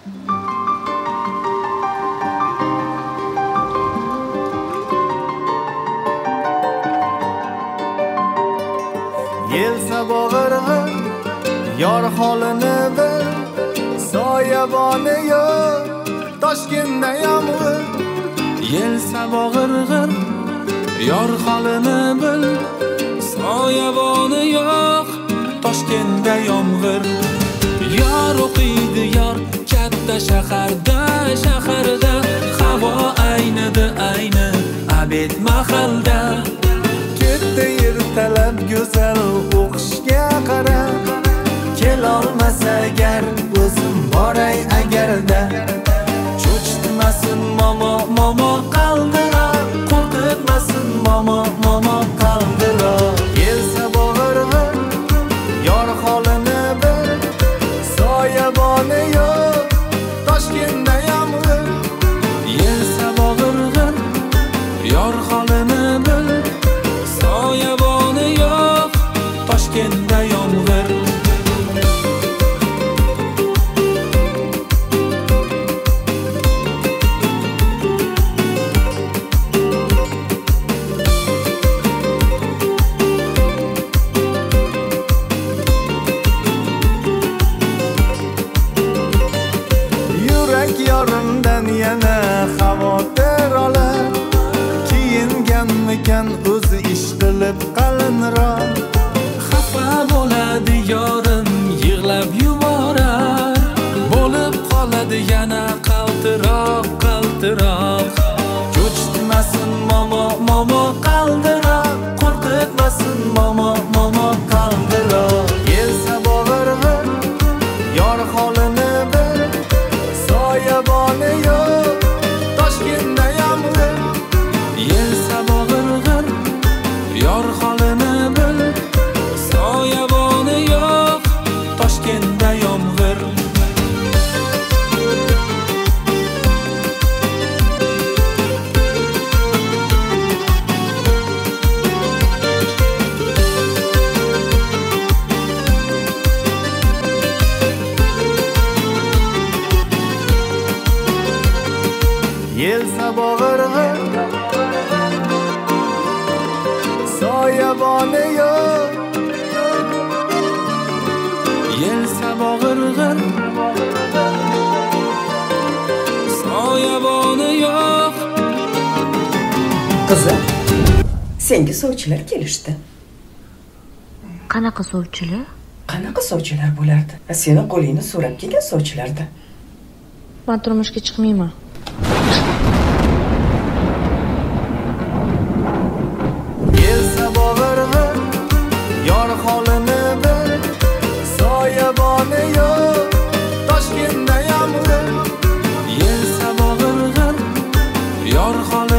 Yelsa bo'g'irg'ir yor holini bil, soyaboni yo'q Toshkentda yomg'ir. Yelsa bo'g'irg'ir yor holini bil, soyaboni yo'q Toshkentda yomg'ir. Yor o'qiydi yor katta shaharda, havo aynidi ayni abed mahalda. Ketdi ertalab go'zal o'qishga qara, kelolmasa agar o'zim boray agarda. Cho'chitmasin momo qaldiroq, qo'rqitmasin momo qaldiroq. Yelsa bo'g'irg'ir yor holini bil, soyaboni yo'q Toshkentda yomg'ir. Yelsa bo'g'irg'ir yor holini bil, soyaboni yo'q Toshkentda yomg'ir. Yurak yorimdan yana xavotir olar, kiyinganmikan o'zi ish qilib qalinroq. Xafa bo'ladi yorim, yig'lab yuborar, bo'lib qoladi yana qaltiroq. Cho'chitmasin momo qaldiroq, qo'rqitmasin momo qaldiroq. Yelsa bo'g'irg'ir yor holini bil, soyaboni yo'q Toshkentda yomg'ir. Yelsa bo'g'irg'ir yor holini bil, soyaboni yo'q Toshkentda yomg'ir. Yelsa bo'g'irg'ir soyaboni yo'q. Yelsa bo'g'irg'ir soyaboni yo'q. Qizim, senga sovchilar kelishdi. Qanaqa sovchilar? Qanaqa sovchilar bo'lardi? Seni qo'lingni so'rab kelgan sovchilarda. Men turmushga chiqmayman. Yelsa bo'g'irg'ir yor holini bil, soyaboni yo'q Toshkentda yomg'ir. Yelsa bo'g'irg'ir yor holini